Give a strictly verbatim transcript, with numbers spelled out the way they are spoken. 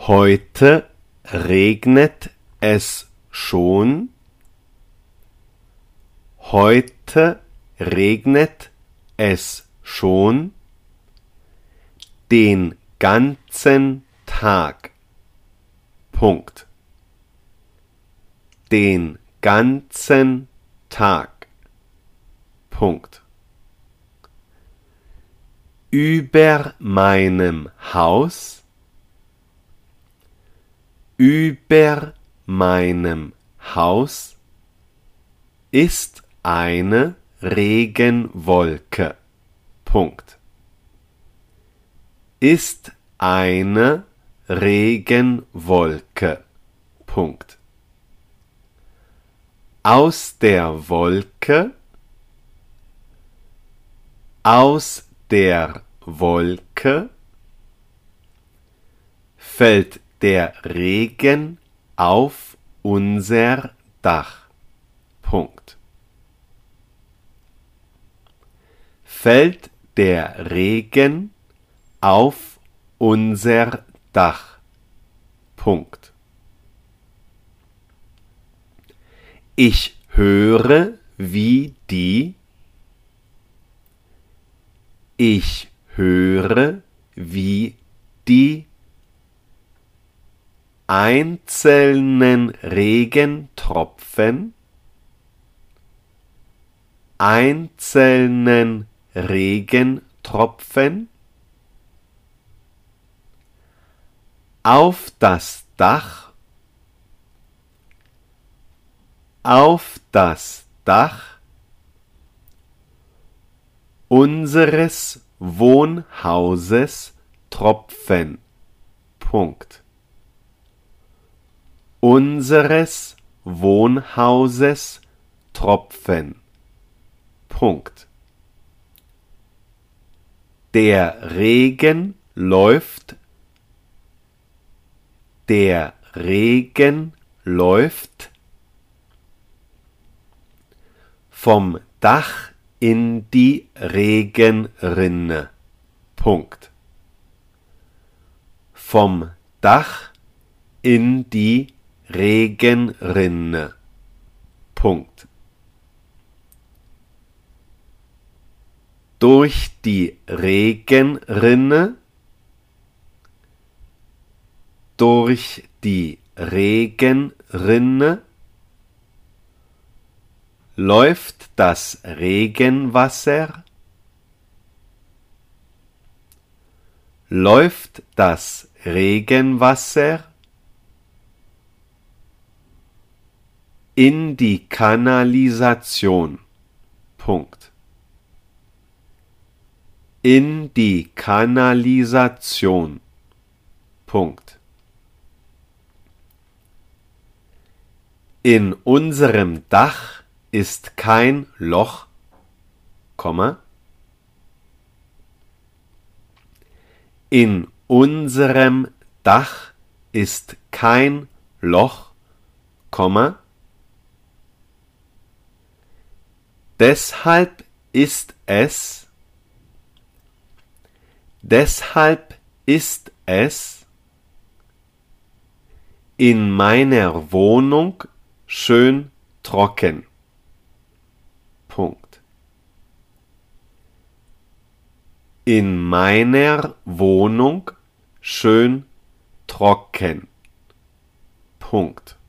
Heute regnet es schon. Heute regnet es schon den ganzen Tag. Punkt. Den ganzen Tag. Punkt. Über meinem Haus. Über meinem Haus ist eine Regenwolke. Punkt. Ist eine Regenwolke. Punkt. Aus der Wolke, aus der Wolke fällt der Regen auf unser Dach. Punkt. Fällt der Regen auf unser Dach. Punkt. Ich höre, wie die Ich höre, wie die einzelnen Regentropfen einzelnen Regentropfen auf das Dach auf das Dach unseres Wohnhauses tropfen. Punkt. Unseres Wohnhauses tropfen. Punkt. Der Regen läuft. Der Regen läuft vom Dach in die Regenrinne. Punkt. Vom Dach in die Regenrinne. Punkt. Durch die Regenrinne, durch die Regenrinne läuft das Regenwasser, läuft das Regenwasser in die Kanalisation. Punkt. In die Kanalisation. Punkt. In unserem Dach ist kein Loch, Komma. In unserem Dach ist kein Loch, Komma. Deshalb ist es, deshalb ist es in meiner Wohnung schön trocken. Punkt. In meiner Wohnung schön trocken. Punkt.